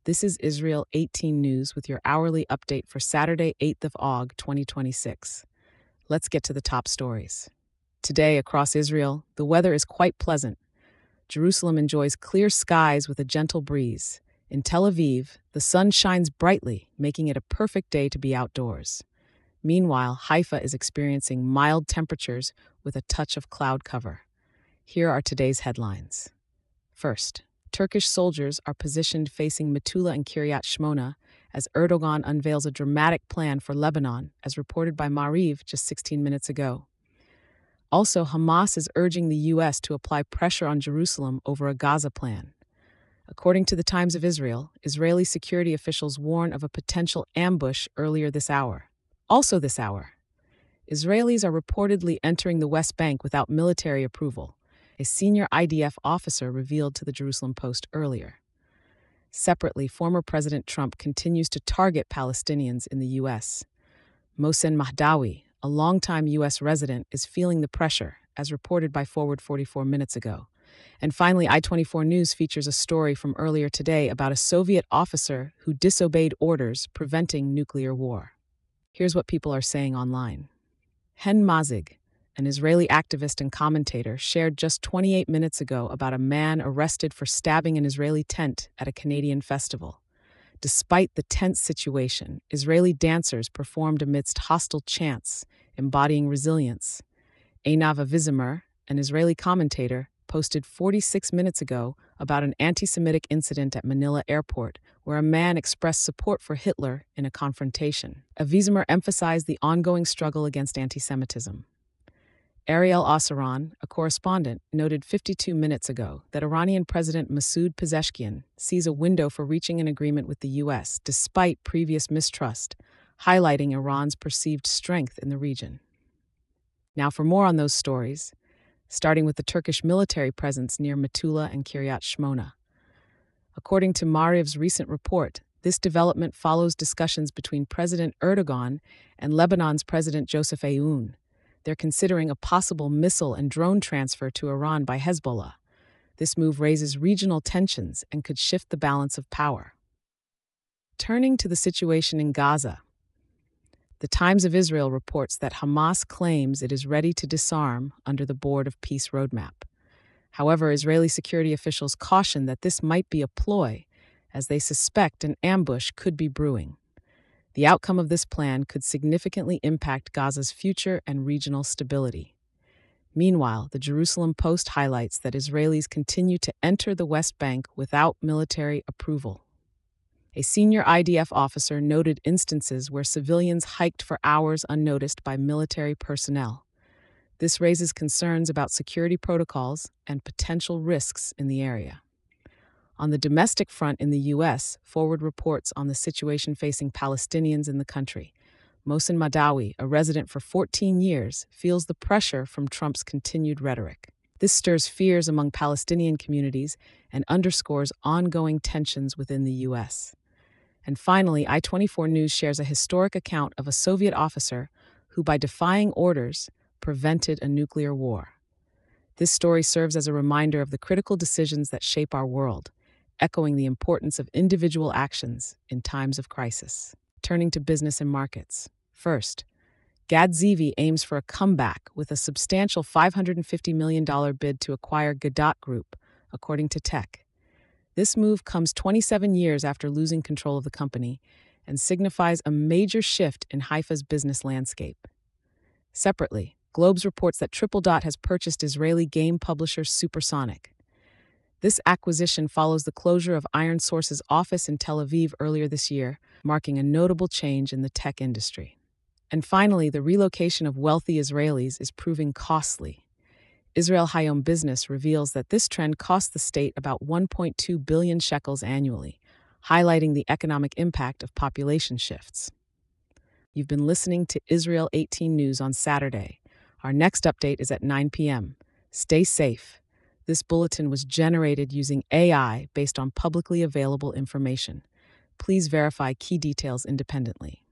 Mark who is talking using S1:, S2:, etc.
S1: This is Israel 18 News with your hourly update for Saturday, 8th of August, 2026. Let's get to the top stories. Today, across Israel, the weather is quite pleasant. Jerusalem enjoys clear skies with a gentle breeze. In Tel Aviv, the sun shines brightly, making it a perfect day to be outdoors. Meanwhile, Haifa is experiencing mild temperatures with a touch of cloud cover. Here are today's headlines. First, Turkish soldiers are positioned facing Metula and Kiryat Shmona as Erdogan unveils a dramatic plan for Lebanon, as reported by Maariv just 16 minutes ago. Also, Hamas is urging the U.S. to apply pressure on Jerusalem over a Gaza plan. According to the Times of Israel, Israeli security officials warn of a potential ambush earlier this hour. Also this hour, Israelis are reportedly entering the West Bank without military approval, a senior IDF officer revealed to the Jerusalem Post earlier. Separately, former President Trump continues to target Palestinians in the U.S. Mohsen Mahdawi, a longtime U.S. resident, is feeling the pressure, as reported by Forward 44 minutes ago. And finally, I-24 News features a story from earlier today about a Soviet officer who disobeyed orders preventing nuclear war. Here's what people are saying online. Hen Mazig, an Israeli activist and commentator, shared just 28 minutes ago about a man arrested for stabbing an Israeli tent at a Canadian festival. Despite the tense situation, Israeli dancers performed amidst hostile chants, embodying resilience. Einav Avizimer, an Israeli commentator, posted 46 minutes ago about an anti-Semitic incident at Manila Airport, where a man expressed support for Hitler in a confrontation. Avizimer emphasized the ongoing struggle against anti-Semitism. Ariel Osaran, a correspondent, noted 52 minutes ago that Iranian President Masoud Pezeshkian sees a window for reaching an agreement with the U.S. despite previous mistrust, highlighting Iran's perceived strength in the region. Now for more on those stories, starting with the Turkish military presence near Metula and Kiryat Shmona. According to Maariv's recent report, this development follows discussions between President Erdogan and Lebanon's President Joseph Aoun. They're considering a possible missile and drone transfer to Iran by Hezbollah. This move raises regional tensions and could shift the balance of power. Turning to the situation in Gaza, the Times of Israel reports that Hamas claims it is ready to disarm under the Board of Peace roadmap. However, Israeli security officials caution that this might be a ploy, as they suspect an ambush could be brewing. The outcome of this plan could significantly impact Gaza's future and regional stability. Meanwhile, the Jerusalem Post highlights that Israelis continue to enter the West Bank without military approval. A senior IDF officer noted instances where civilians hiked for hours unnoticed by military personnel. This raises concerns about security protocols and potential risks in the area. On the domestic front in the U.S., Forward reports on the situation facing Palestinians in the country. Mohsen Mahdawi, a resident for 14 years, feels the pressure from Trump's continued rhetoric. This stirs fears among Palestinian communities and underscores ongoing tensions within the U.S. And finally, I-24 News shares a historic account of a Soviet officer who, by defying orders, prevented a nuclear war. This story serves as a reminder of the critical decisions that shape our world, echoing the importance of individual actions in times of crisis. Turning to business and markets. First, Gad Zivi aims for a comeback with a substantial $550 million bid to acquire Gadot Group, according to Tech. This move comes 27 years after losing control of the company and signifies a major shift in Haifa's business landscape. Separately, Globes reports that Tripledot has purchased Israeli game publisher Supersonic. This acquisition follows the closure of ironSource's office in Tel Aviv earlier this year, marking a notable change in the tech industry. And finally, the relocation of wealthy Israelis is proving costly. Israel Hayom Business reveals that this trend costs the state about 1.2 billion shekels annually, highlighting the economic impact of population shifts. You've been listening to Israel 18 News on Saturday. Our next update is at 9 p.m. Stay safe. This bulletin was generated using AI based on publicly available information. Please verify key details independently.